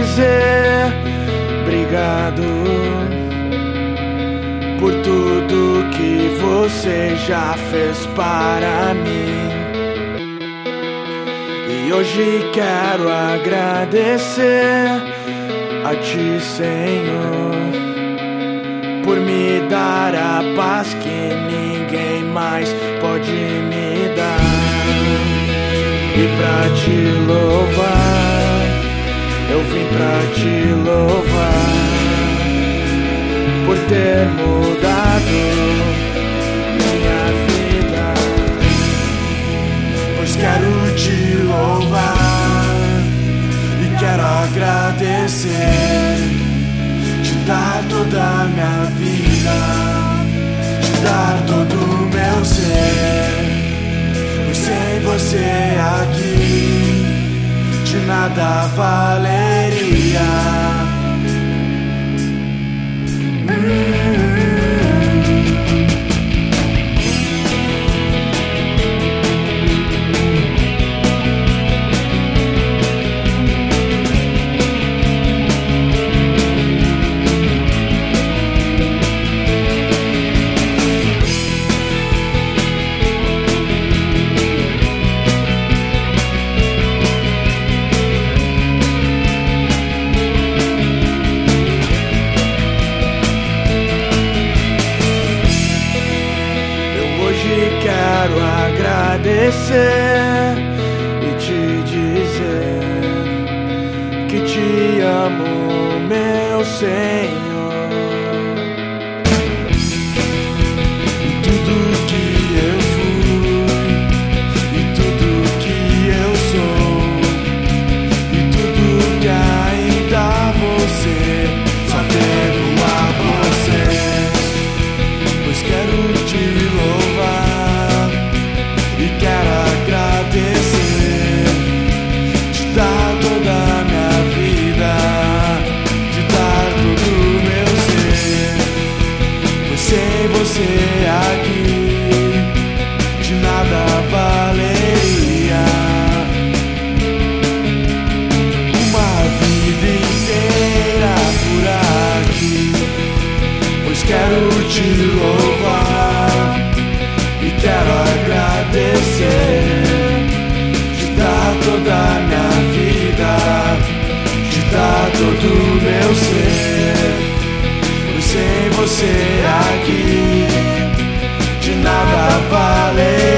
dizer obrigado por tudo que você já fez para mim. E hoje quero agradecer a Ti, Senhor, por me dar a paz que ninguém mais pode me dar. E pra Te louvar, eu vim pra Te louvar, por ter mudado minha vida. Pois quero Te louvar e quero agradecer, Te dar toda a minha vida, Te dar todo o meu ser. Pois sem você aqui de nada valeria. Quero agradecer e te dizer que te amo, meu Senhor. E tudo que eu fui, e tudo que eu sou, e tudo que ainda vou ser, só devo a você. Pois quero Te louvar e quero agradecer, Te dar toda a minha vida, Te dar todo o meu ser. Pois sem você aqui de nada valeria. Uma vida inteira por aqui. Pois quero Te louvar e quero agradecer, Te dar toda a minha vida, Te dar todo o meu ser. Pois sem você aqui de nada vale.